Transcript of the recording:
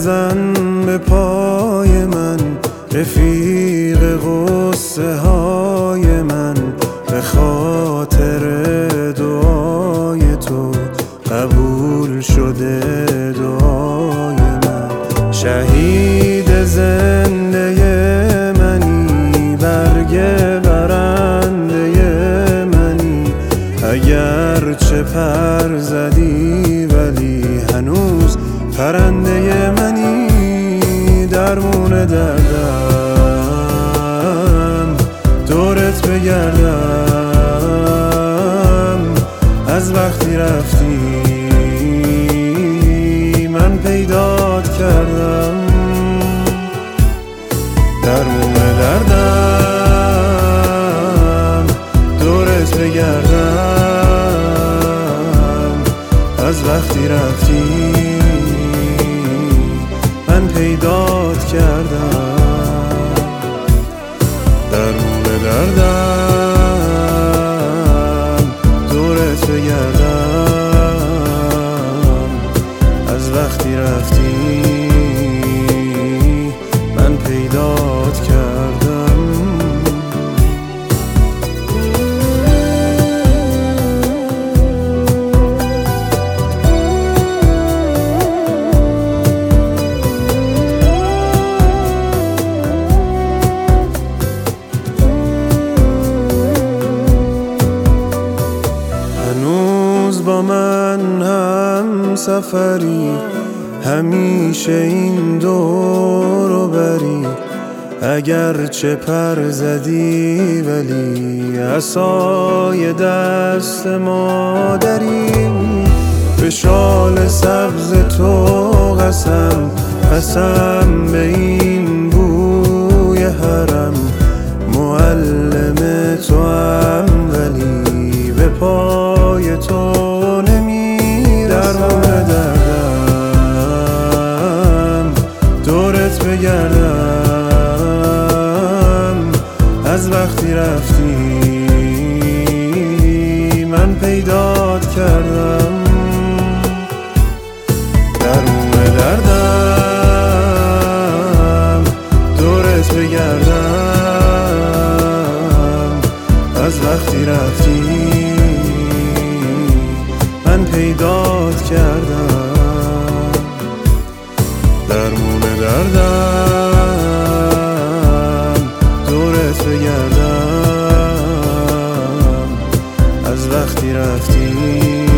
بزن به پای من، رفیق غصه های من، به خاطر دعای تو قبول شده دعای من. شهید زنده منی، برگ برنده منی، اگر چه پر زدی ولی هنوز پرنده منی. درمون دردم دورت بگردم، از وقتی رفتی من پیدات کردم. درمون دردم دورت بگردم، از وقتی رفتی من پیدات کردم. درمون دردم دورت بگردم، از وقتی رفتی من پیدات کردم. هنوز با من هم سفری، همیشه این دورو بری، اگر چه پر زدی ولی عصای دست مادری. به شال سبز تو قسم به این بوی حرم، معلم تو هم ولی به پای تو نمیرم. دردم دورت بگردم، از وقتی رفتی من پیدات کردم. درمون دردم دورت بگردم، از وقتی رفتی من پیدات کردم. درمون دردم دورت بگردم، از وقتی رفتی